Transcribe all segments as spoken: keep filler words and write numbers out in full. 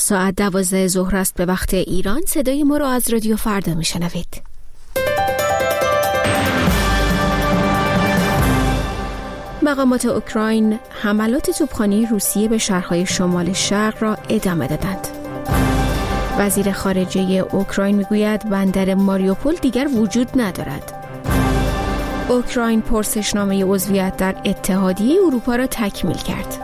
ساعت دوازده ظهر است به وقت ایران. صدای ما را از رادیو فردا میشنوید. مقامات اوکراین حملات توپخانه‌ای روسیه به شهرهای شمال شرق را ادامه دادند. وزیر خارجه اوکراین میگوید بندر ماریوپول دیگر وجود ندارد. اوکراین پرسشنامه عضویت در اتحادیه اروپا را تکمیل کرد.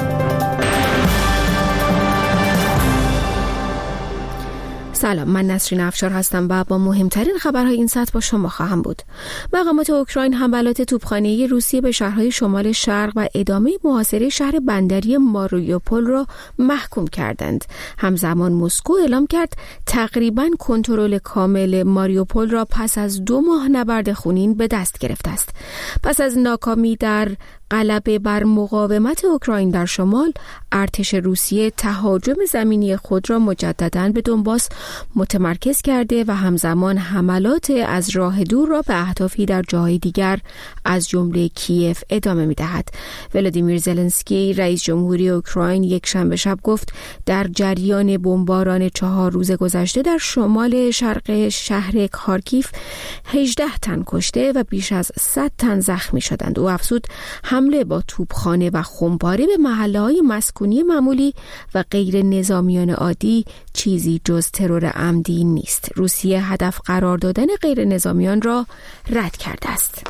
سلام، من نسرین افشار هستم و با مهمترین خبرهای این ساعت با شما خواهم بود. مقامات اوکراین حملات توپخانه‌ای روسیه به شهرهای شمال شرق و ادامه محاصره شهر بندری ماریوپول را محکوم کردند. همزمان مسکو اعلام کرد تقریباً کنترل کامل ماریوپول را پس از دو ماه نبرد خونین به دست گرفته است. پس از ناکامی در غلبه بر مقاومت اوکراین در شمال، ارتش روسیه تهاجم زمینی خود را مجدداً به دونباس متمرکز کرده و همزمان حملات از راه دور را به اهدافی در جاهای دیگر از جمله کیف ادامه می‌دهد. ولادیمیر زلنسکی رئیس جمهوری اوکراین یک شنبه شب گفت در جریان بمباران چهار روز گذشته در شمال شرق شهر خارکیف هجده تن کشته و بیش از صد تن زخمی شدند. او افزود حمله با توپخانه و خمپاره به محله‌های مسکونی معمولی و غیر نظامیان عادی چیزی جز ترور عمدی نیست. روسیه هدف قرار دادن غیر نظامیان را رد کرده است.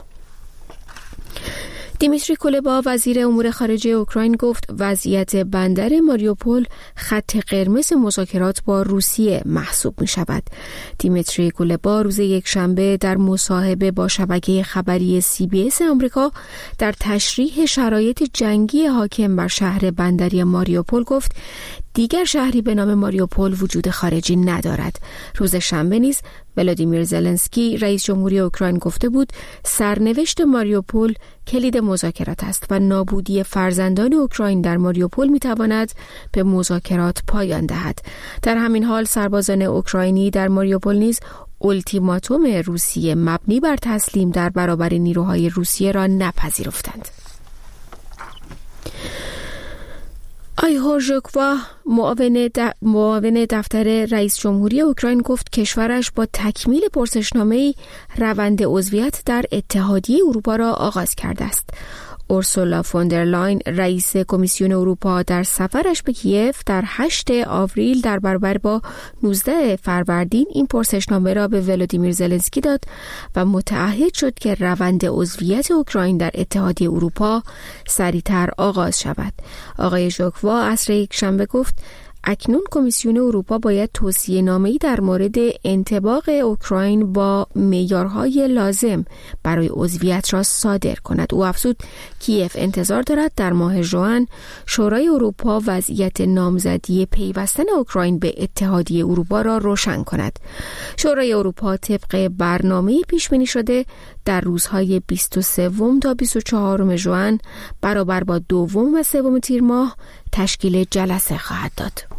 دیمیتری کولبا وزیر امور خارجه اوکراین گفت وضعیت بندر ماریوپول خط قرمز مذاکرات با روسیه محسوب می شود. دیمیتری کولبا روز یک شنبه در مصاحبه با شبکه خبری سی بی اس آمریکا در تشریح شرایط جنگی حاکم بر شهر بندری ماریوپول گفت دیگر شهری به نام ماریوپول وجود خارجی ندارد. روز شنبه نیز ولادیمیر زلنسکی رئیس جمهوری اوکراین گفته بود سرنوشت ماریوپول کلید مذاکرات است و نابودی فرزندان اوکراین در ماریوپول میتواند به مذاکرات پایان دهد. در همین حال سربازان اوکراینی در ماریوپول نیز اولتیماتوم روسیه مبنی بر تسلیم در برابر نیروهای روسیه را نپذیرفتند. آیهور ژوکوا معاون, د... معاون دفتر رئیس جمهوری اوکراین گفت کشورش با تکمیل پرسشنامه‌ای روند عضویت در اتحادیه اروپا را آغاز کرده است. اورسولا فوندرلاین رئیس کمیسیون اروپا در سفرش به کیف در هشتم آوریل در برابر با نوزدهم فروردین این پرسشنامه را به ولادیمیر زلنسکی داد و متعهد شد که روند عضویت اوکراین در اتحادیه اروپا سریعتر آغاز شود. آقای ژوکوا عصر یک شنبه گفت اکنون کمیسیون اروپا باید توصیه نامه‌ای در مورد انطباق اوکراین با معیارهای لازم برای عضویت را صادر کند. او افزود کیف انتظار دارد در ماه ژوئن شورای اروپا وضعیت نامزدی پیوستن اوکراین به اتحادیه اروپا را روشن کند. شورای اروپا طبق برنامه‌ای پیش بینی شده در روزهای بیست و سه تا بیست و چهار ژوئن برابر با دوم و سوم تیر ماه تشکیل جلسه خواهد داد.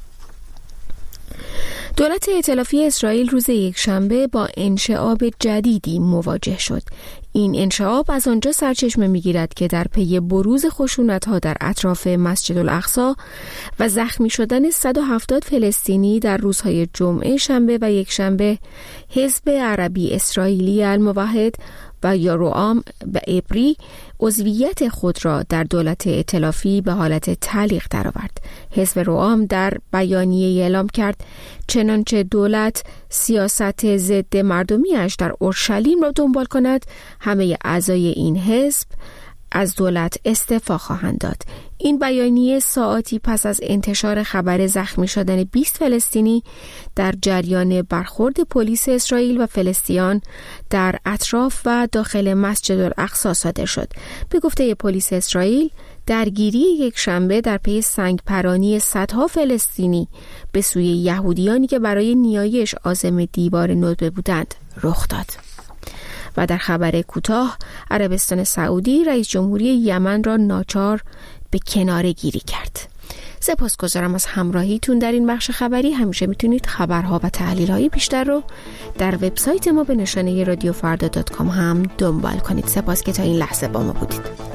دولت ائتلافی اسرائیل روز یک شنبه با انشعاب جدیدی مواجه شد. این انشعاب از آنجا سرچشمه می‌گیرد که در پی بروز خشونت‌ها در اطراف مسجد الاقصی و زخمی شدن صد و هفتاد فلسطینی در روزهای جمعه، شنبه و یک شنبه، حزب عربی اسرائیلی الموحد و یا روام به عبری عضویت خود را در دولت ائتلافی به حالت تعلیق درآورد. حزب روام در بیانیه اعلام کرد چنانچه دولت سیاست ضد مردمیش در اورشلیم را دنبال کند، همه اعضای این حزب از دولت استعفا خواهند داد. این بیانیه ساعتی پس از انتشار خبر زخمی شدن بیست فلسطینی در جریان برخورد پلیس اسرائیل و فلسطینیان در اطراف و داخل مسجد الاقصی صادر شد. به گفته پلیس اسرائیل، درگیری یک شنبه در پی سنگ پرانی صدها فلسطینی به سوی یهودیانی که برای نیایش عازم دیوار ندبه بودند رخ داد. و در خبر کوتاه، عربستان سعودی رئیس جمهوری یمن را ناچار به کناره گیری کرد. سپاسگزارم از همراهیتون در این بخش خبری. همیشه میتونید خبرها و تحلیل‌های بیشتر رو در وبسایت ما به نشانه رادیو فردا دات کام هم دنبال کنید. سپاس که تا این لحظه با ما بودید.